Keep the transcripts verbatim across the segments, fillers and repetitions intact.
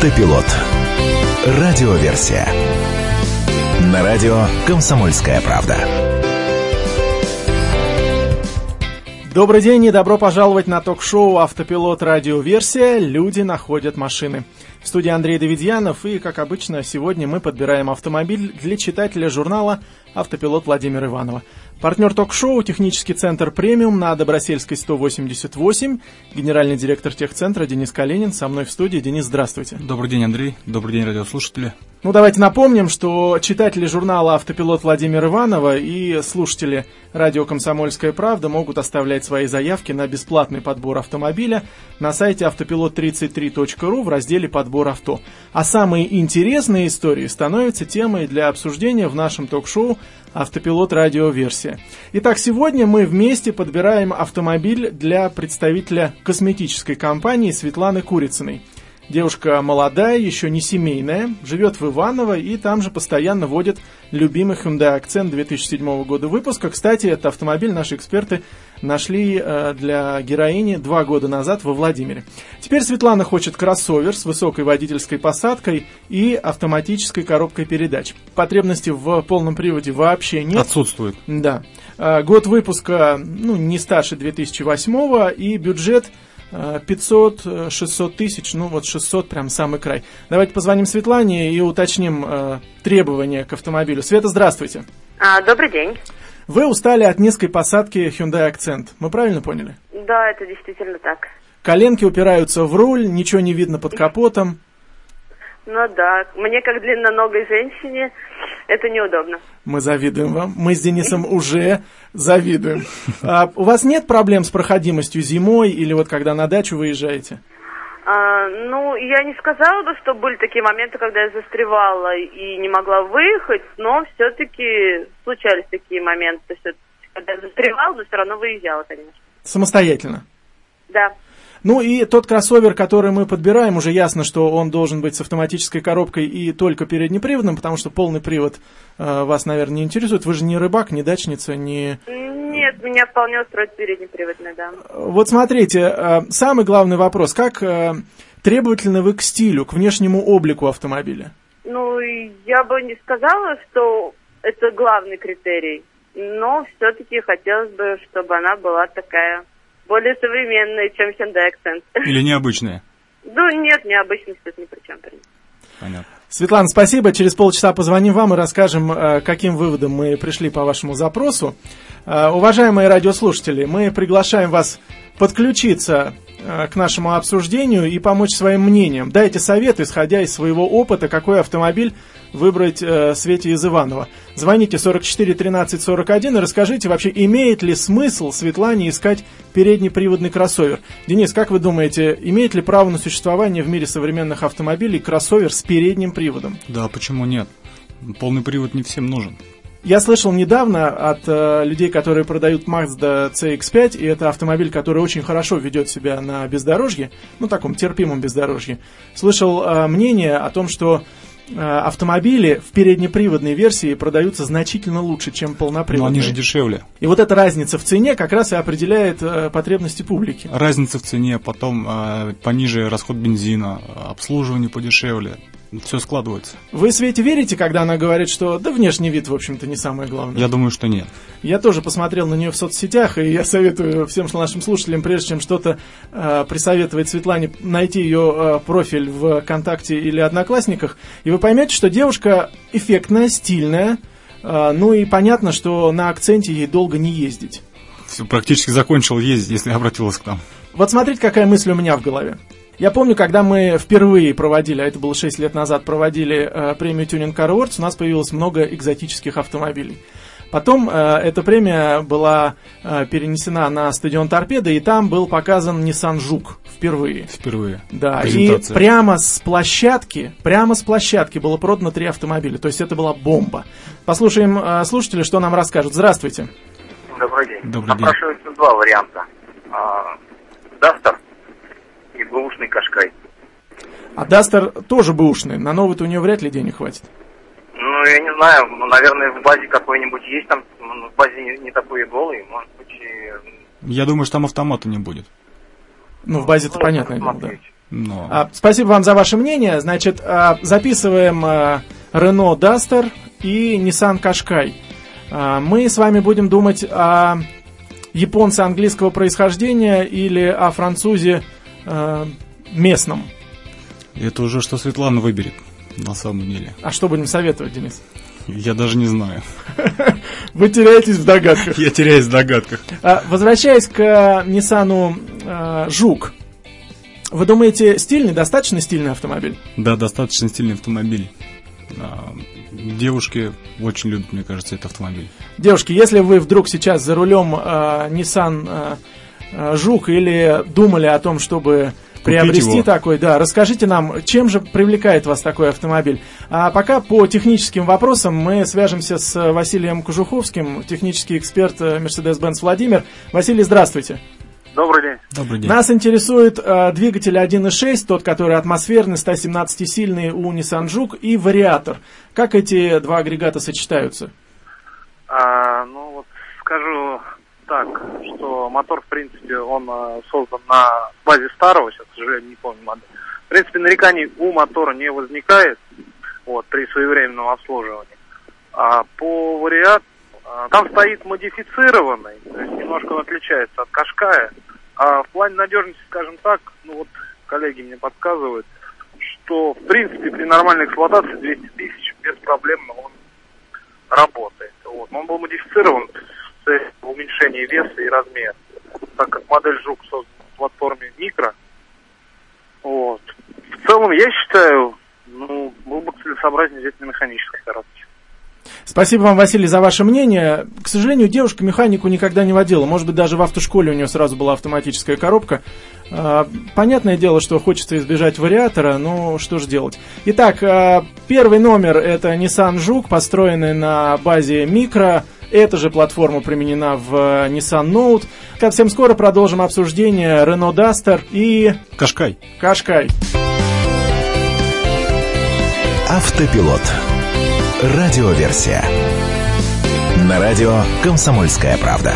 Автопилот. Радиоверсия. На радио «Комсомольская правда». Добрый день и добро пожаловать на ток-шоу «Автопилот. Радиоверсия. Люди находят машины». В студии Андрей Давидьянов, и, как обычно, сегодня мы подбираем автомобиль для читателя журнала «Автопилот» Владимира Иванова. Партнер ток-шоу – технический центр «Премиум» на Добросельской сто восемьдесят восемь. Генеральный директор техцентра Денис Калинин со мной в студии. Денис, здравствуйте. Добрый день, Андрей. Добрый день, радиослушатели. Ну, давайте напомним, что читатели журнала «Автопилот» Владимира Иванова и слушатели радио «Комсомольская правда» могут оставлять свои заявки на бесплатный подбор автомобиля на сайте автопилот тридцать три точка ру в разделе «Подбор авто». А самые интересные истории становятся темой для обсуждения в нашем ток-шоу «Автопилот. Радиоверсия». Итак, сегодня мы вместе подбираем автомобиль для представителя косметической компании Светланы Курицыной. Девушка молодая, еще не семейная, живет в Иваново и там же постоянно водит любимый Hyundai Accent две тысячи седьмого года выпуска. Кстати, этот автомобиль наши эксперты нашли э, для героини два года назад во Владимире. Теперь Светлана хочет кроссовер с высокой водительской посадкой и автоматической коробкой передач. Потребности в полном приводе вообще нет. Отсутствует. Да. Э, год выпуска, ну, не старше две тысячи восьмого, и бюджет пятьсот-шестьсот тысяч, ну вот шестьсот прям самый край. Давайте позвоним Светлане и уточним э, требования к автомобилю. Света, здравствуйте. А, добрый день. Вы устали от низкой посадки Hyundai Accent. Мы правильно поняли? Да, это действительно так. Коленки упираются в руль, ничего не видно под капотом. Ну да, мне как длинноногой женщине это неудобно. Мы завидуем вам. Мы с Денисом уже завидуем. А у вас нет проблем с проходимостью зимой или вот когда на дачу выезжаете? А, ну, я не сказала бы, что были такие моменты, когда я застревала и не могла выехать, но все-таки случались такие моменты. То есть, когда я застревала, но все равно выезжала, конечно. Самостоятельно? Да. Ну и тот кроссовер, который мы подбираем, уже ясно, что он должен быть с автоматической коробкой и только переднеприводным, потому что полный привод э, вас, наверное, не интересует. Вы же не рыбак, не дачница, не... Нет, меня вполне устроит переднеприводный, да. Вот смотрите, э, самый главный вопрос. Как э, требовательны вы к стилю, к внешнему облику автомобиля? Ну, я бы не сказала, что это главный критерий, но все-таки хотелось бы, чтобы она была такая... более современные, чем Hyundai Accent. Или необычные? Ну, нет, необычность тут ни при чем. Понятно. Светлана, спасибо. Через полчаса позвоним вам и расскажем, каким выводом мы пришли по вашему запросу. Уважаемые радиослушатели, мы приглашаем вас подключиться к нашему обсуждению и помочь своим мнением. Дайте совет, исходя из своего опыта, какой автомобиль выбрать э, Свете из Иванова. Звоните сорок четыре тринадцать сорок один и расскажите вообще, имеет ли смысл Светлане искать переднеприводный кроссовер. Денис, как вы думаете, имеет ли право на существование в мире современных автомобилей кроссовер с передним приводом? Да, почему нет? Полный привод не всем нужен. Я слышал недавно от э, людей, которые продают Mazda си икс пять, и это автомобиль, который очень хорошо ведет себя на бездорожье, ну, таком терпимом бездорожье. Слышал э, мнение о том, что э, автомобили в переднеприводной версии продаются значительно лучше, чем полноприводные. Но они же дешевле. И вот эта разница в цене как раз и определяет э, потребности публики. Разница в цене, потом э, пониже расход бензина, обслуживание подешевле. Все складывается. Вы Свете верите, когда она говорит, что да внешний вид, в общем-то, не самое главное? Я думаю, что нет. Я тоже посмотрел на нее в соцсетях, и я советую всем нашим слушателям, прежде чем что-то э, присоветовать Светлане, найти ее э, профиль в ВКонтакте или Одноклассниках, и вы поймете, что девушка эффектная, стильная, э, ну и понятно, что на Акценте ей долго не ездить. Все, практически закончил ездить, если обратилась к нам. Вот смотрите, какая мысль у меня в голове. Я помню, когда мы впервые проводили, а это было шесть лет назад, проводили э, премию Tuning Car Awards, у нас появилось много экзотических автомобилей. Потом э, эта премия была э, перенесена на стадион Торпедо, и там был показан Nissan Juke впервые. Впервые. Да, и прямо с площадки, прямо с площадки было продано три автомобиля, то есть это была бомба. Послушаем э, слушателей, что нам расскажут. Здравствуйте. Добрый день. Добрый день. Напрашиваются два варианта. Дастер и бэушный Кашкай. А Дастер тоже бэушный, на новый-то у нее вряд ли денег хватит. Ну, я не знаю, ну, наверное, в базе какой-нибудь есть, там в базе не, не такой голый, может быть, и... Я думаю, что там автомата не будет. Ну, в базе-то ну, понятное дело, да. Но... А, спасибо вам за ваше мнение. Значит, а, записываем а, Renault Duster и Nissan Qashqai. А, мы с вами будем думать о японце английского происхождения или о французе а, местном. Это уже что Светлана выберет, на самом деле. А что будем советовать, Денис? Я даже не знаю. Вы теряетесь в догадках. Я теряюсь в догадках. А, возвращаясь к Nissan а, Juke. Вы думаете, стильный, достаточно стильный автомобиль? Да, достаточно стильный автомобиль. А, девушки очень любят, мне кажется, этот автомобиль. Девушки, если вы вдруг сейчас за рулем а, Nissan а, Juke или думали о том, чтобы приобрести его. Такой, да, расскажите нам, чем же привлекает вас такой автомобиль. А пока по техническим вопросам мы свяжемся с Василием Кожуховским, технический эксперт Mercedes-Benz Владимир. Василий, здравствуйте. Добрый день. Добрый день. Нас интересует э, двигатель один и шесть, тот, который атмосферный, сто семнадцатисильный у Nissan Juke, и вариатор. Как эти два агрегата сочетаются? А, ну вот скажу так, что мотор, в принципе, он а, создан на базе старого, сейчас, к сожалению, не помню модель. В принципе, нареканий у мотора не возникает вот, при своевременном обслуживании. А по вариатору, а, там стоит модифицированный, то есть немножко он отличается от Qashqai. А в плане надежности, скажем так, ну вот коллеги мне подсказывают, что, в принципе, при нормальной эксплуатации двести тысяч беспроблемно он работает. Вот. Но он был модифицирован с уменьшением веса и размера, так как модель Juke создана в платформе микро. Вот. В целом, я считаю, ну, было бы целесообразнее взять на механической коробке. Спасибо вам, Василий, за ваше мнение. К сожалению, девушка механику никогда не водила. Может быть, даже в автошколе у нее сразу была автоматическая коробка. Понятное дело, что хочется избежать вариатора, но что же делать. Итак, первый номер — это Nissan Juke, построенный на базе микро. Эта же платформа применена в Nissan Note. Совсем скоро продолжим обсуждение Renault Duster и... Qashqai. Qashqai. Автопилот. Радиоверсия. На радио «Комсомольская правда».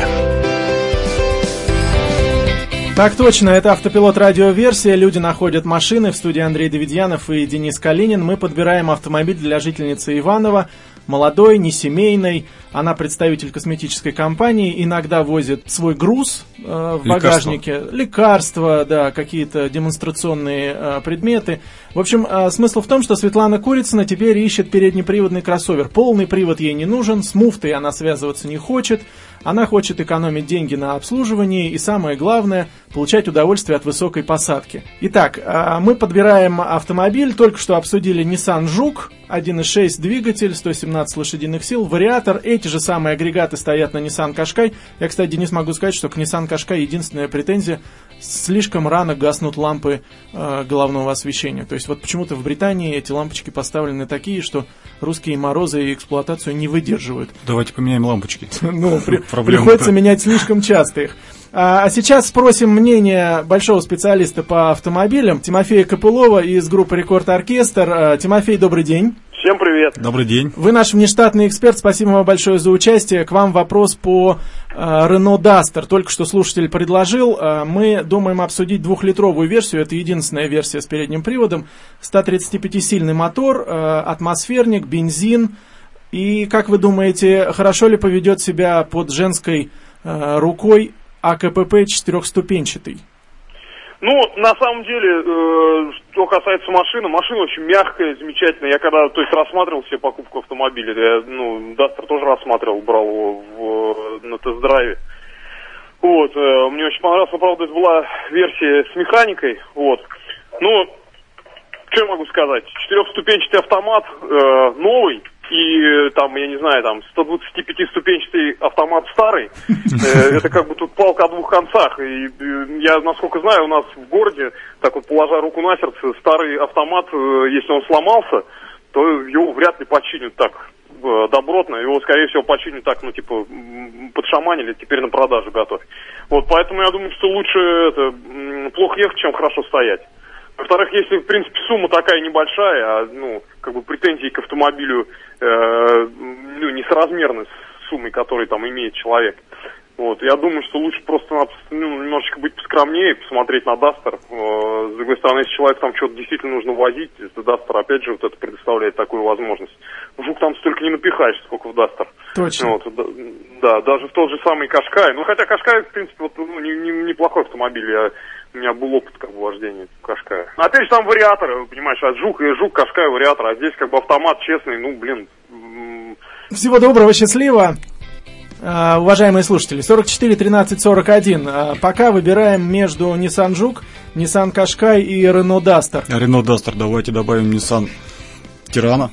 Так точно, это автопилот радиоверсия. Люди находят машины. В студии Андрей Давидьянов и Денис Калинин. Мы подбираем автомобиль для жительницы Иваново. Молодой, несемейной. Она представитель косметической компании. Иногда возит свой груз э, в Лекарства. багажнике. Лекарства, да, какие-то демонстрационные э, предметы. В общем, э, смысл в том, что Светлана Курицына теперь ищет переднеприводный кроссовер. Полный привод ей не нужен. С муфтой она связываться не хочет. Она хочет экономить деньги на обслуживании и, самое главное, получать удовольствие от высокой посадки. Итак, мы подбираем автомобиль. Только что обсудили Nissan Juke, один и шесть двигатель, сто семнадцать лошадиных сил, вариатор. Эти же самые агрегаты стоят на Nissan Qashqai. Я, кстати, Денис, могу сказать, что к Nissan Qashqai единственная претензия — слишком рано гаснут лампы э, головного освещения. То есть вот почему-то в Британии эти лампочки поставлены такие, что русские морозы и эксплуатацию не выдерживают. Давайте поменяем лампочки. Ну, приходится менять слишком часто их. А сейчас спросим мнение большого специалиста по автомобилям Тимофея Копылова из группы «Рекорд Оркестр». Тимофей, добрый день. Всем привет. Добрый день. Вы наш внештатный эксперт, спасибо вам большое за участие. К вам вопрос по э, Renault Duster. Только что слушатель предложил. Э, мы думаем обсудить двухлитровую версию. Это единственная версия с передним приводом. сто тридцатипятисильный мотор, э, атмосферник, бензин. И, как вы думаете, хорошо ли поведет себя под женской э, рукой АКПП четырехступенчатый? Ну, на самом деле, э, что касается машины, машина очень мягкая, замечательная. Я когда, то есть, рассматривал себе покупку автомобиля, я, ну, Duster тоже рассматривал, брал его в, на тест-драйве. Вот, э, мне очень понравилось, но, правда, это была версия с механикой, вот. Ну, что я могу сказать? Четырехступенчатый автомат, э, новый. И там, я не знаю, там сто двадцатипятиступенчатый автомат старый, это как бы тут палка о двух концах. И я, насколько знаю, у нас в городе, так вот, положа руку на сердце, старый автомат, если он сломался, то его вряд ли починят так добротно. Его, скорее всего, починят так, ну, типа, подшаманили, теперь на продажу готовь. Вот, поэтому я думаю, что лучше это плохо ехать, чем хорошо стоять. Во-вторых, если, в принципе, сумма такая небольшая, а, ну, как бы претензии к автомобилю, э, ну, несоразмерны с суммой, которую там имеет человек, Вот, я думаю, что лучше просто ну, немножечко быть поскромнее, посмотреть на Duster. Э, с другой стороны, если человеку там что-то действительно нужно возить, Duster, опять же, вот это предоставляет такую возможность. Жук там столько не напихаешь, сколько в Duster. Точно. Вот, да, да, даже в тот же самый Кашкай. Ну, хотя Кашкай, в принципе, вот, ну, не, не, неплохой автомобиль. Я, у меня был опыт как бы вождения Кашкая. Опять же, там вариаторы, понимаешь, от Жук, и Жук, Кашкай, вариатор. А здесь как бы автомат честный, ну, блин. Всего доброго, счастливо. Uh, уважаемые слушатели, сорок четыре тринадцать сорок один. Uh, пока выбираем между Nissan Juke, Nissan Qashqai и Renault Duster. Renault Duster, давайте добавим Nissan Tirana.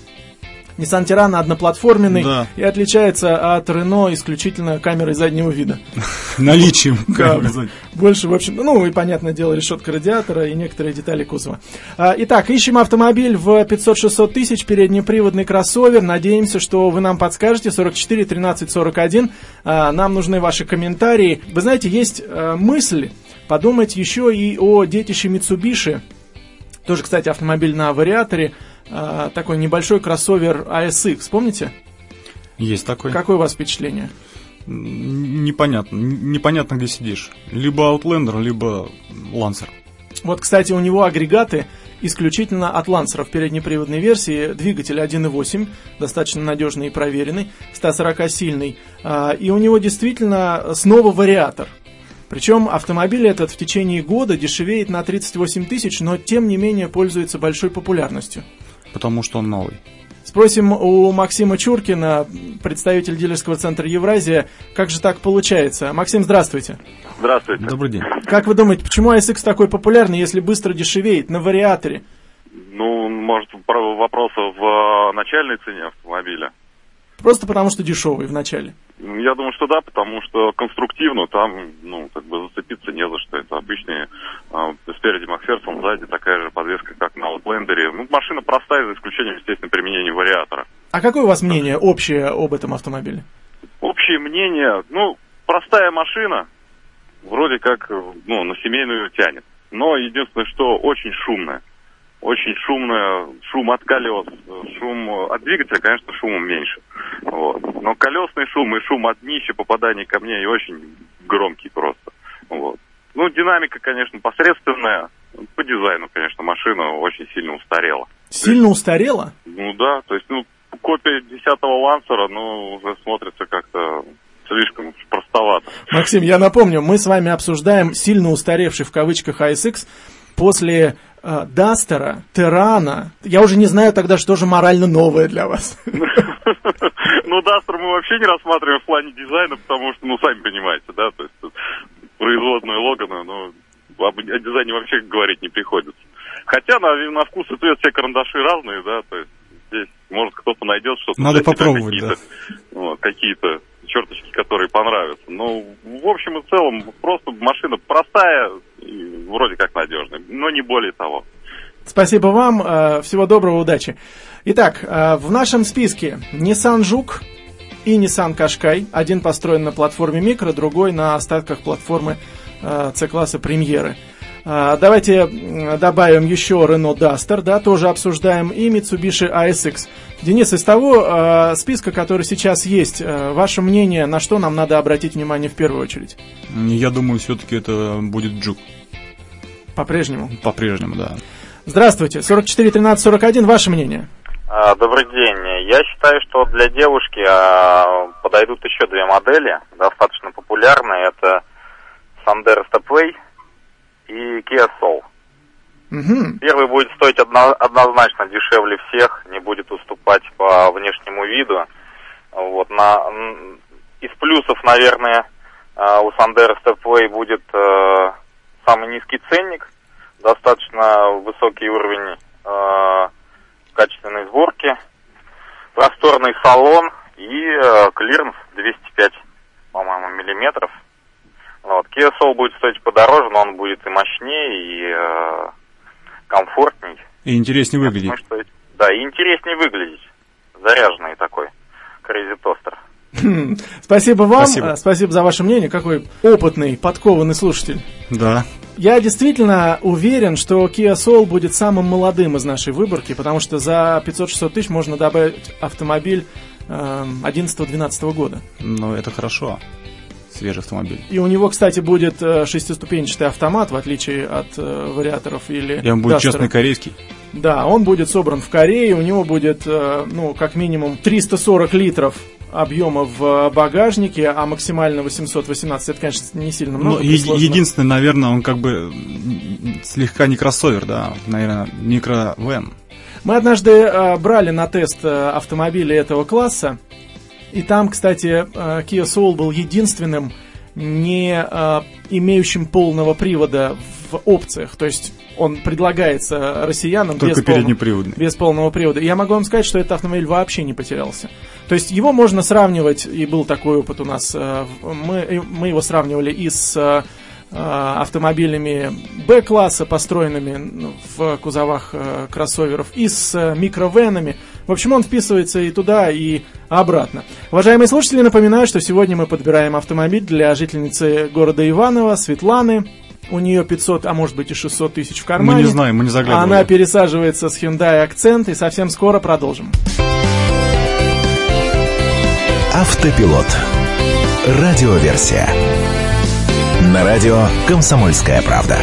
Nissan Tirana одноплатформенный, да, и отличается от Renault исключительно камерой заднего вида. Наличием камеры. Больше, в общем, ну и, понятное дело, решетка радиатора и некоторые детали кузова. Итак, ищем автомобиль в пятьсот-шестьсот тысяч, переднеприводный кроссовер. Надеемся, что вы нам подскажете. сорок четыре тринадцать сорок один. Нам нужны ваши комментарии. Вы знаете, есть мысль подумать еще и о детище Mitsubishi. Тоже, кстати, автомобиль на вариаторе. А, такой небольшой кроссовер эй эс икс, помните? Есть такой. Какое у вас впечатление? Непонятно. Непонятно, где сидишь. Либо Outlander, либо Lancer. Вот, кстати, у него агрегаты исключительно от Lancer в переднеприводной версии. Двигатель один и восемь, достаточно надежный и проверенный, сто сорок-сильный. А, и у него действительно снова вариатор. Причем автомобиль этот в течение года дешевеет на тридцать восемь тысяч, но тем не менее пользуется большой популярностью. Потому что он новый. Спросим у Максима Чуркина, представитель дилерского центра «Евразия», как же так получается. Максим, здравствуйте. Здравствуйте. Добрый день. Как вы думаете, почему эй эс икс такой популярный, если быстро дешевеет на вариаторе? Ну, может, вопрос в начальной цене автомобиля. Просто потому, что дешевый в начале. Я думаю, что да, потому что конструктивно там, ну, как бы зацепиться не за что. Это обычные, э, спереди Макферсон, сзади такая же подвеска, как на Outlander. Ну, машина простая, за исключением, естественно, применения вариатора. А какое у вас мнение общее об этом автомобиле? Общее мнение, ну, простая машина, вроде как, ну, на семейную тянет. Но единственное, что очень шумная. Очень шумная, шум от колес, шум от двигателя, конечно, шумом меньше. Вот. Но колесный шум и шум от днища, попадания камней очень громкий просто. Вот. Ну, динамика, конечно, посредственная. По дизайну, конечно, машина очень сильно устарела. Сильно есть, устарела? Ну да, то есть, ну, копия десятого Лансера, ну, уже смотрится как-то слишком простовато. Максим, я напомню, мы с вами обсуждаем сильно устаревший в кавычках эй эс икс после Дастера, Терана. Я уже не знаю тогда, что же морально новое для вас. Ну, Дастер мы вообще не рассматриваем в плане дизайна, потому что, ну, сами понимаете, да, то есть производную Логана, ну, о дизайне вообще говорить не приходится. Хотя на, на вкус и цвет все карандаши разные, да, то есть здесь, может, кто-то найдет что-то. Надо попробовать, какие-то, да. Вот, какие-то черточки, которые понравятся. Но, в общем и целом, просто машина простая и вроде как надежная, но не более того. Спасибо вам, всего доброго, удачи. Итак, в нашем списке Nissan Juke и Nissan Qashqai. Один построен на платформе Micra, другой на остатках платформы C-класса Премьеры. Давайте добавим еще Renault Duster, да, тоже обсуждаем, и Mitsubishi эй эс икс. Денис, из того э, списка, который сейчас есть, э, ваше мнение, на что нам надо обратить внимание в первую очередь? Я думаю, все-таки это будет Juke. По-прежнему? По-прежнему, да. Здравствуйте, сорок четыре тринадцать сорок один, ваше мнение? А, добрый день. Я считаю, что для девушки а, подойдут еще две модели, достаточно популярные. Это Sandero Stepway и Kia Soul. Угу. Первый будет стоить одно, однозначно дешевле всех, не будет уступать по внешнему виду. Вот, на, из плюсов, наверное, у Sandero Stepway будет э, самый низкий ценник, достаточно высокий уровень э, качественной сборки, просторный салон и э, клиренс двести пять, по-моему, миллиметров. Вот. Kia Soul будет стоить подороже, но он будет и мощнее, и э, комфортней. И интереснее выглядеть. Думаю, что, да, и интереснее выглядеть. Заряженный такой Crazy Toaster. Спасибо вам, Спасибо. Спасибо за ваше мнение. Какой опытный, подкованный слушатель. Да. Я действительно уверен, что Kia Soul будет самым молодым из нашей выборки, потому что за пятьсот-шестьсот тысяч можно добавить автомобиль э, одиннадцатого-двенадцатого года. Ну, это хорошо. свежий автомобиль. И у него, кстати, будет шестиступенчатый автомат, в отличие от э, вариаторов или И он будет Дастера. честный корейский. Да, он будет собран в Корее, у него будет, э, ну, как минимум триста сорок литров объема в багажнике, а максимально восемьсот восемнадцать. Это, конечно, не сильно много. Ну, е- единственное, наверное, он как бы слегка не кроссовер, да, наверное, микровэн. Мы однажды э, брали на тест э, автомобили этого класса, и там, кстати, э, Kia Soul был единственным не э, имеющим полного привода в опциях, то есть он предлагается россиянам Только без, переднеприводный. полного, без полного привода. И я могу вам сказать, что этот автомобиль вообще не потерялся. То есть его можно сравнивать, и был такой опыт у нас, э, мы, мы его сравнивали и с э, автомобилями Б-класса, построенными в кузовах э, кроссоверов, и с э, микровенами. В общем, он вписывается и туда, и обратно. Уважаемые слушатели, напоминаю, что сегодня мы подбираем автомобиль для жительницы города Иваново, Светланы. У нее пятьсот, а может быть и шестьсот тысяч в кармане. Мы не знаем, мы не заглядывали. Она пересаживается с Hyundai Accent, и совсем скоро продолжим. Автопилот. Радиоверсия. На радио «Комсомольская правда».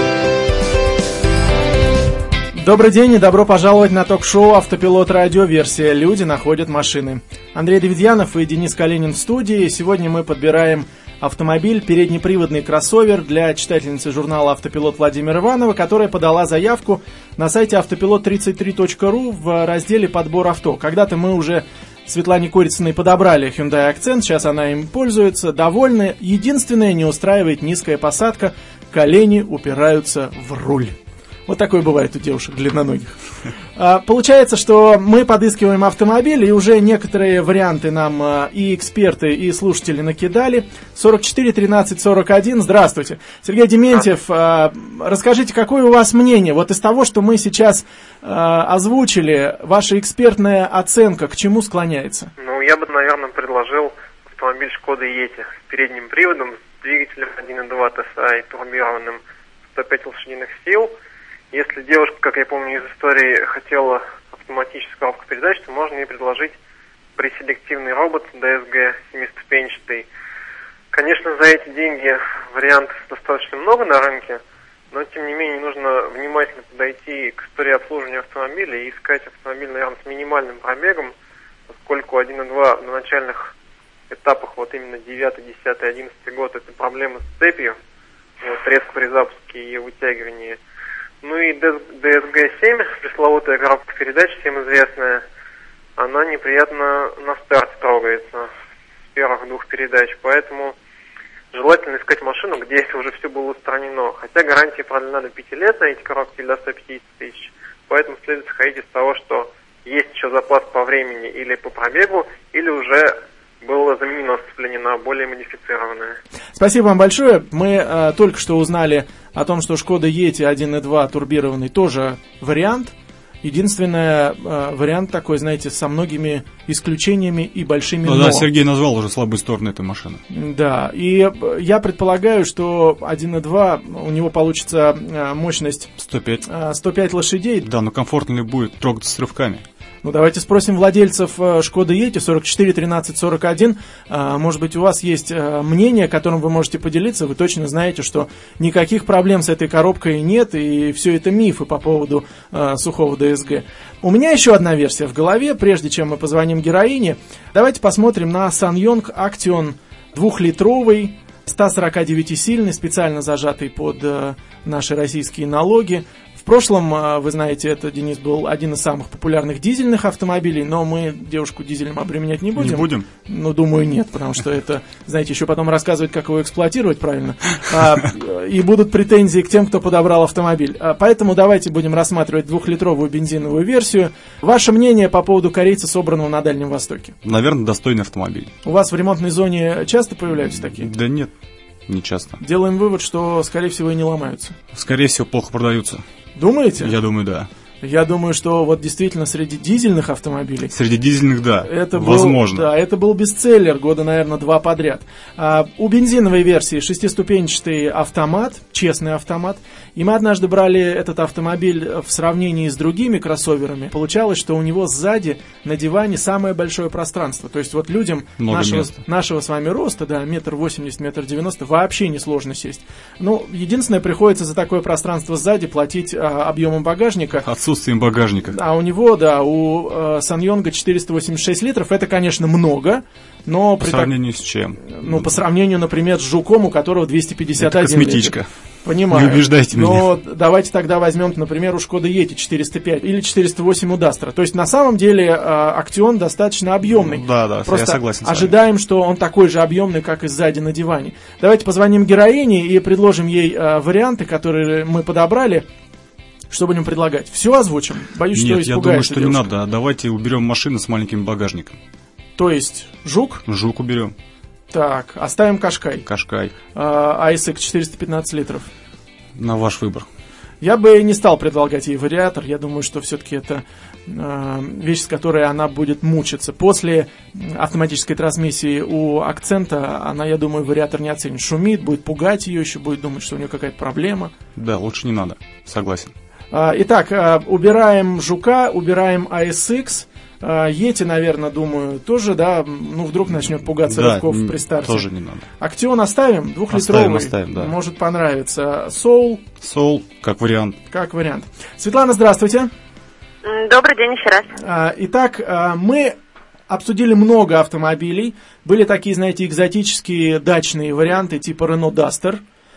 Добрый день и добро пожаловать на ток-шоу «Автопилот. Радиоверсия. Люди находят машины». Андрей Давидьянов и Денис Калинин в студии. Сегодня мы подбираем автомобиль, переднеприводный кроссовер для читательницы журнала «Автопилот» Владимира Иванова, которая подала заявку на сайте автопилот тридцать три точка ру в разделе «Подбор авто». Когда-то мы уже Светлане Корицыной подобрали Hyundai Accent, сейчас она им пользуется, довольна. Единственное, не устраивает низкая посадка, колени упираются в руль. Вот такое бывает у девушек длинноногих. А, получается, что мы подыскиваем автомобиль, и уже некоторые варианты нам а, и эксперты, и слушатели накидали. сорок четыре тринадцать сорок один, здравствуйте. Сергей Дементьев, а, расскажите, какое у вас мнение? Вот из того, что мы сейчас а, озвучили, ваша экспертная оценка к чему склоняется? Ну, я бы, наверное, предложил автомобиль Шкода Yeti с передним приводом, с двигателем один и два ти эс ай турбированным, сто пять лошадиных сил. Если девушка, как я помню из истории, хотела автоматическую коробку передач, то можно ей предложить преселективный робот ди эс джи семиступенчатый. Конечно, за эти деньги вариантов достаточно много на рынке, но тем не менее нужно внимательно подойти к истории обслуживания автомобиля и искать автомобиль, наверное, с минимальным пробегом, поскольку один и два на начальных этапах, вот именно девятый, десятый, одиннадцатый год, это проблемы с цепью, вот, резко при запуске и вытягивании. Ну и ди эс джи семь, пресловутая коробка передач, всем известная, она неприятно на старте трогается с первых двух передач, поэтому желательно искать машину, где это уже все было устранено. Хотя гарантия продлена до пяти лет на эти коробки, или до ста пятидесяти тысяч, поэтому следует исходить из того, что есть еще запас по времени или по пробегу, или уже было заменено сцепление на более модифицированное. Спасибо вам большое. Мы э, только что узнали о том, что Шкода Yeti один и два турбированный тоже вариант. Единственное, э, вариант такой, знаете, со многими исключениями и большими ну, но. Да, Сергей назвал уже слабые стороны этой машины. Да, и я предполагаю, что один и два, у него получится э, мощность сто пять. Э, сто пять лошадей. Да, но комфортно ли будет трогаться с рывками? Ну, давайте спросим владельцев Шкода Yeti сорок четыре тринадцать сорок один. Может быть, у вас есть мнение, которым вы можете поделиться. Вы точно знаете, что никаких проблем с этой коробкой нет, и все это мифы по поводу uh, сухого ди эс джи. У меня еще одна версия в голове, прежде чем мы позвоним героине. Давайте посмотрим на SsangYong Action двухлитровый, сто сорок девять сильный, специально зажатый под uh, наши российские налоги. В прошлом, вы знаете, это, Денис, был один из самых популярных дизельных автомобилей, но мы девушку дизелем обременять не будем. Не будем? Ну, думаю, нет, потому что это, знаете, еще потом рассказывать, как его эксплуатировать правильно, а, и будут претензии к тем, кто подобрал автомобиль. А, поэтому давайте будем рассматривать двухлитровую бензиновую версию. Ваше мнение по поводу корейца, собранного на Дальнем Востоке? Наверное, достойный автомобиль. У вас в ремонтной зоне часто появляются такие? Да нет, не часто. Делаем вывод, что, скорее всего, и не ломаются. Скорее всего, плохо продаются. Думаете? Я думаю, да. Я думаю, что вот действительно среди дизельных автомобилей... Среди дизельных, да, это возможно. Был, да, это был бестселлер года, наверное, два подряд. А, у бензиновой версии шестиступенчатый автомат, честный автомат. И мы однажды брали этот автомобиль в сравнении с другими кроссоверами. Получалось, что у него сзади на диване самое большое пространство. То есть вот людям нашего, нашего с вами роста, да, метр восемьдесят, метр девяносто, вообще несложно сесть. Ну, единственное, приходится за такое пространство сзади платить а, объемом багажника. Отсутствием багажника. А у него, да, у э, Сanyонга четыреста восемьдесят шесть литров, это, конечно, много, но... По при сравнению так... с чем? Ну, по сравнению, например, с Жуком, у которого двести пятьдесят один это косметичка. литр. Понимаю. Не убеждайте меня. Но давайте тогда возьмем, например, у Шкода Йети четыреста пять или четыреста восемь у Дастера. То есть, на самом деле, э, Актион достаточно объемный. Да, да, Просто я согласен с вами. Ожидаем, что он такой же объемный, как и сзади на диване. Давайте позвоним героине и предложим ей э, варианты, которые мы подобрали. Что будем предлагать? Все озвучим? Боюсь, Нет, что я думаю, что девушка. не надо. Давайте уберем машину с маленьким багажником. То есть Жук? Жук уберем. Так, оставим Кашкай. Кашкай. А, эй эс икс четыреста пятнадцать литров. На ваш выбор. Я бы не стал предлагать ей вариатор. Я думаю, что все-таки это э, вещь, с которой она будет мучиться. После автоматической трансмиссии у Акцента она, я думаю, вариатор не оценит. Шумит, будет пугать ее, еще будет думать, что у нее какая-то проблема. Да, лучше не надо. Согласен. Итак, убираем Жука, убираем эй эс икс. Йети, наверное, думаю, тоже, да, ну, вдруг начнет пугаться да, рывков при старте. Тоже не надо. Актион оставим, двухлитровый, оставим, оставим, да. Может понравиться. Соул. Соул, как вариант. Как вариант. Светлана, здравствуйте. Добрый день еще раз. Итак, мы обсудили много автомобилей. Были такие, знаете, экзотические дачные варианты, типа Renault Duster.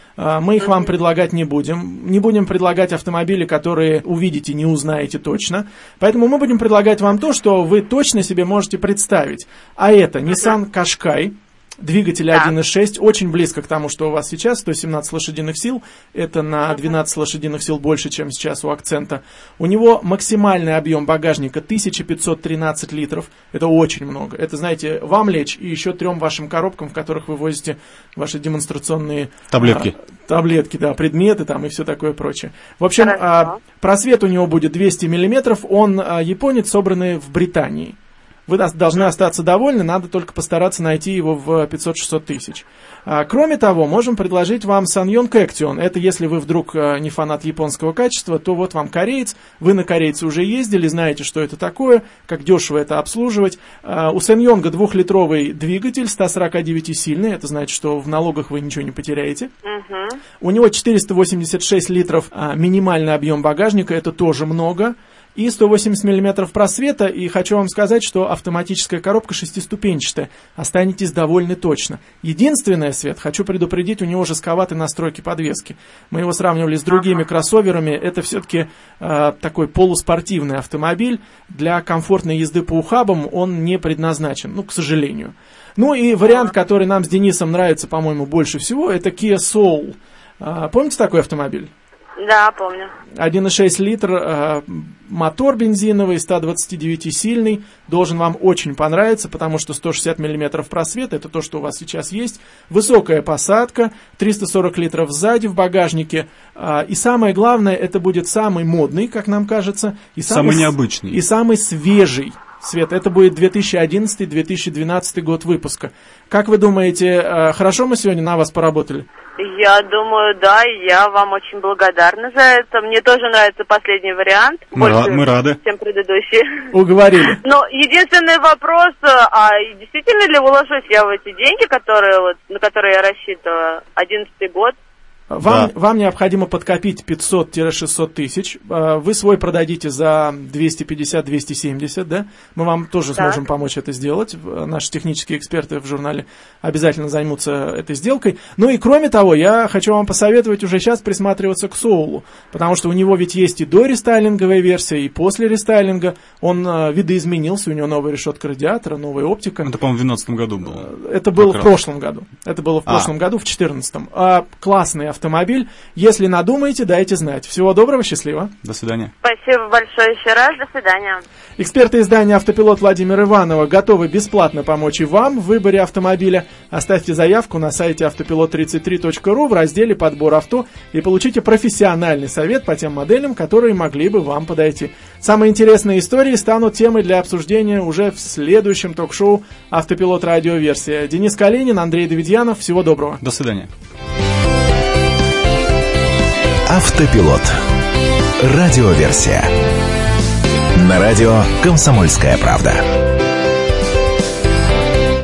Мы их вам предлагать не будем. Не будем предлагать автомобили, которые увидите, не узнаете точно. Поэтому мы будем предлагать вам то, что вы точно себе можете представить. А это Nissan Qashqai. Двигатель да. один и шесть, очень близко к тому, что у вас сейчас, сто семнадцать лошадиных сил. Это на двенадцать лошадиных сил больше, чем сейчас у Акцента. У него максимальный объем багажника тысяча пятьсот тринадцать литров. Это очень много. Это, знаете, вам лечь и еще трем вашим коробкам, в которых вы возите ваши демонстрационные... Таблетки. А, таблетки, да, предметы там и все такое прочее. В общем, а, просвет у него будет двести миллиметров. Он а, японец, собранный в Британии. Вы должны остаться довольны, надо только постараться найти его в пятьсот-шестьсот тысяч. А, кроме того, можем предложить вам Sanyong Action. Это если вы вдруг а, не фанат японского качества, то вот вам кореец. Вы на корейце уже ездили, знаете, что это такое, как дешево это обслуживать. А, у Sanyong двухлитровый двигатель, сто сорок девять сильный. Это значит, что в налогах вы ничего не потеряете. Угу. У него четыреста восемьдесят шесть литров а, минимальный объем багажника. Это тоже много. И сто восемьдесят миллиметров просвета, и хочу вам сказать, что автоматическая коробка шестиступенчатая. Останетесь довольны точно. Единственное, Свет, хочу предупредить, у него жестковатые настройки подвески. Мы его сравнивали с другими кроссоверами. Это все-таки э, такой полуспортивный автомобиль. Для комфортной езды по ухабам он не предназначен, ну, к сожалению. Ну и вариант, который нам с Денисом нравится, по-моему, больше всего, это Kia Soul. Э, помните такой автомобиль? Да, помню. один и шесть литр, э, мотор бензиновый, сто двадцать девять сильный, должен вам очень понравиться, потому что сто шестьдесят миллиметров просвета, это то, что у вас сейчас есть. Высокая посадка, триста сорок литров сзади в багажнике. Э, и самое главное, это будет самый модный, как нам кажется. И самый, самый необычный. И самый свежий. Свет, это будет две тысячи одиннадцатый - две тысячи двенадцатый год выпуска. Как вы думаете, э, хорошо мы сегодня на вас поработали? Я думаю, да, и я вам очень благодарна за это. Мне тоже нравится последний вариант. Мы, ра- мы рады. Чем предыдущий. Уговорили. Но единственный вопрос, а действительно ли уложусь я в эти деньги, которые вот, на которые я рассчитывала, одиннадцатый год? Вам, да. вам необходимо подкопить пятьсот-шестьсот тысяч. Вы свой продадите за двести пятьдесят - двести семьдесят, да? Мы вам тоже так. сможем помочь это сделать. Наши технические эксперты в журнале обязательно займутся этой сделкой. Ну и кроме того, я хочу вам посоветовать уже сейчас присматриваться к Соулу, потому что у него ведь есть и дорестайлинговая версия, и после рестайлинга. Он э, видоизменился, у него новая решетка радиатора, новая оптика. Это, по-моему, в две тысячи двенадцатом году было. Это было как в раз. прошлом году. Это было в прошлом а. году, в две тысячи четырнадцатом. А, классный автомобиль. Если надумаете, дайте знать. Всего доброго, счастливо. До свидания. Спасибо большое еще раз. До свидания. Эксперты издания «Автопилот» Владимир Иванова готовы бесплатно помочь и вам в выборе автомобиля. Оставьте заявку на сайте автопилот тридцать три точка ру в разделе «Подбор авто» и получите профессиональный совет по тем моделям, которые могли бы вам подойти. Самые интересные истории станут темой для обсуждения уже в следующем ток-шоу «Автопилот. Радиоверсия». Денис Калинин, Андрей Давидьянов. Всего доброго. До свидания. Автопилот. Радиоверсия. На радио «Комсомольская правда».